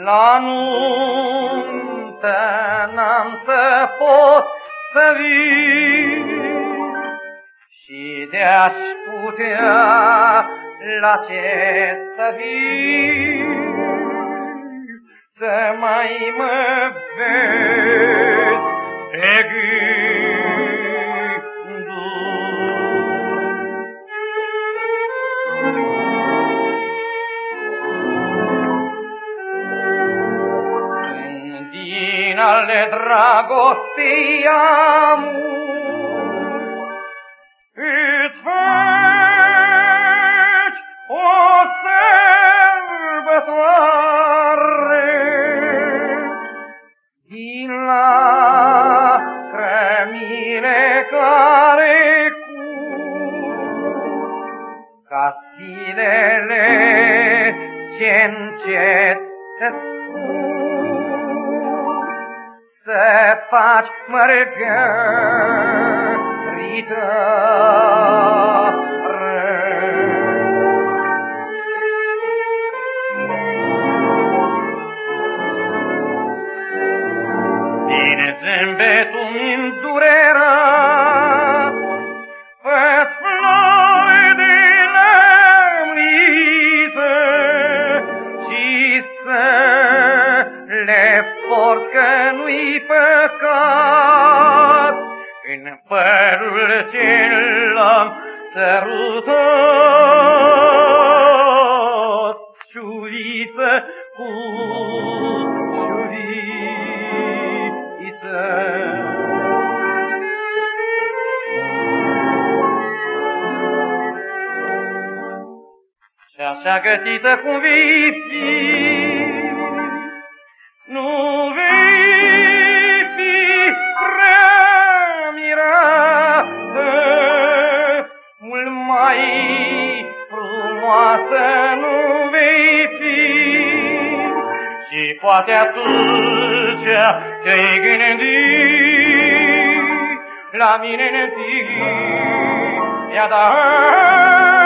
La nuntă n-am să pot să vin și de-aș putea la ce să vin, să mai mă vezi pe din ale dragostei amur, îți faci o sărbătoare din lacrămile care curg, ca zilele ce-ncet se să-ți faci mărgărită. Din zâmbetul îndurerat fă-ți flori de lămuriță și să le porți, că nu-i păcat în părul ce l-am sărutat, șuriță cu șuriță. Și așa gătită cum vei fi, nu vei fi prea mirată, mult mai frumoasă nu vei fi, și poate atunci te-ai gândit la mine în zi, ia da.